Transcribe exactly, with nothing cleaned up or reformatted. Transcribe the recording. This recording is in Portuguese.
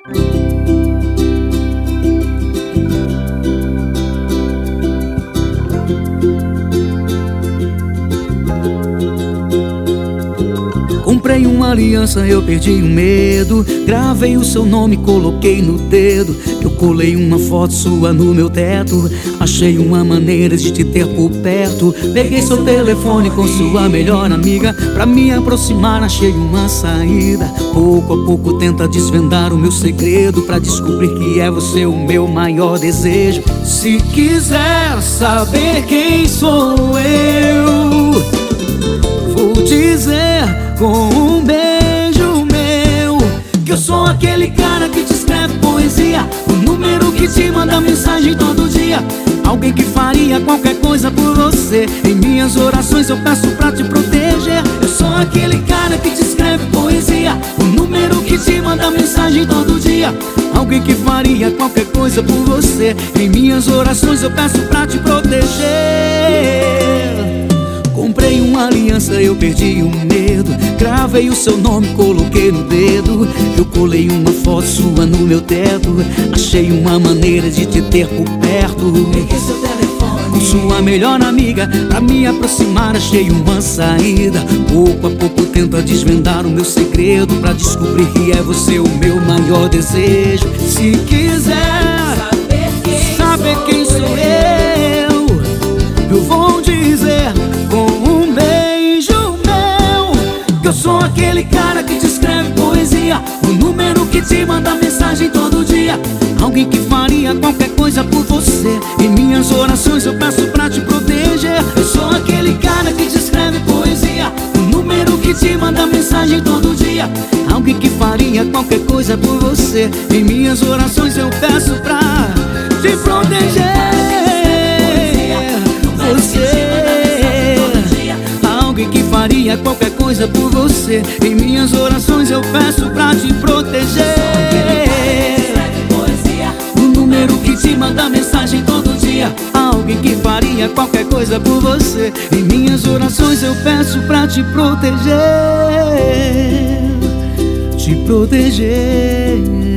Comprei uma aliança, eu perdi o medo. Gravei o seu nome, coloquei no dedo. Eu colei uma foto sua no meu teto. Achei uma maneira de te ter por perto. Peguei seu telefone com sua melhor amiga. Pra me aproximar achei uma saída. Pouco a pouco tenta desvendar o meu segredo, pra descobrir que é você o meu maior desejo. Se quiser saber quem sou eu, vou dizer com um beijo meu que eu sou aquele cara que te escreve poesia, o número que te manda mensagem todo dia. Alguém que faria qualquer coisa por você. Em minhas orações eu peço pra te proteger. Eu sou aquele cara que te escreve poesia, o número que te manda mensagem todo dia. Alguém que faria qualquer coisa por você. Em minhas orações eu peço pra te proteger. Comprei uma aliança, eu perdi o medo. Gravei o seu nome, coloquei no dedo. Eu colei uma foto sua no meu teto. Achei uma maneira de te ter por perto. Peguei seu telefone com sua melhor amiga. Pra me aproximar achei uma saída. Pouco a pouco tenta desvendar o meu segredo, pra descobrir que é você o meu maior desejo. Se quiser saber quem, saber sou, quem sou eu, eu vou dizer com um beijo meu que eu sou aquele cara que te escreve poesia, o número que te manda mensagem todo dia. Alguém que faria qualquer coisa por você. Em minhas orações eu peço pra te proteger. Eu sou aquele cara que te escreve poesia, o número que te manda mensagem todo dia. Alguém que faria qualquer coisa por você. Em minhas orações eu peço pra te proteger. Alguém que faria qualquer coisa por você. Em minhas orações eu peço pra te proteger. O número que te manda mensagem todo dia. Alguém que faria qualquer coisa por você. Em minhas orações eu peço pra te proteger. Te proteger.